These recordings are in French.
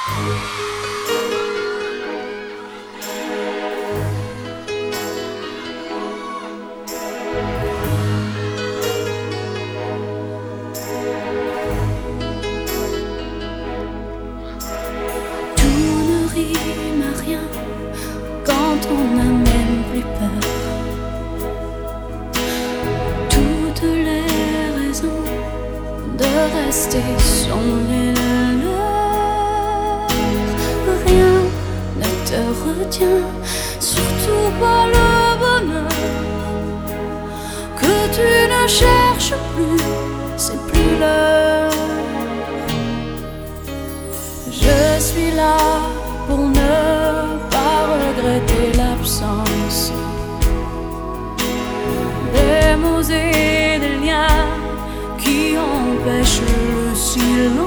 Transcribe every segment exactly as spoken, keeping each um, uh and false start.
Quand on n'a même plus peur, toutes les raisons de rester sont les leurs. Rien ne te retient, surtout pas le bonheur que tu ne cherches plus, c'est plus l'heure. Je suis là pour ne pas regretter l'absence des mots et des liens qui empêchent le silence.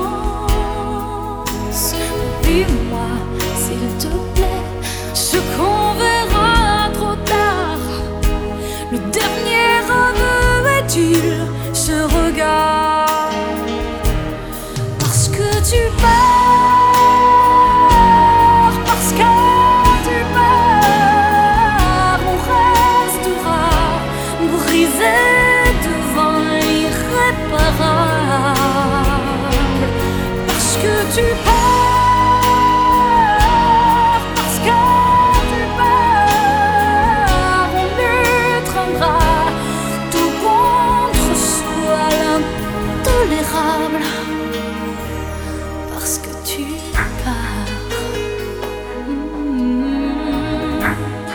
Dis-moi, s'il te plaît, ce qu'on verra trop tard. Le dernier aveu est-il ce regard? Parce que tu pars. Parce que tu pars, parce que tu pars, on luttera tout contre soi l'intolérable. Parce que tu pars. Mmh.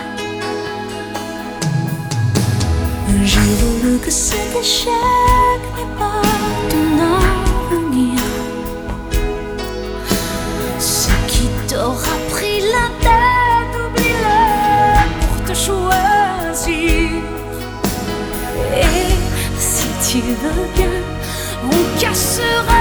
J'ai voulu que cet échec n'est pas ton avenir. Ce qui t'aura pris la tête, oublie-le pour te choisir. Et si tu veux bien, on cassera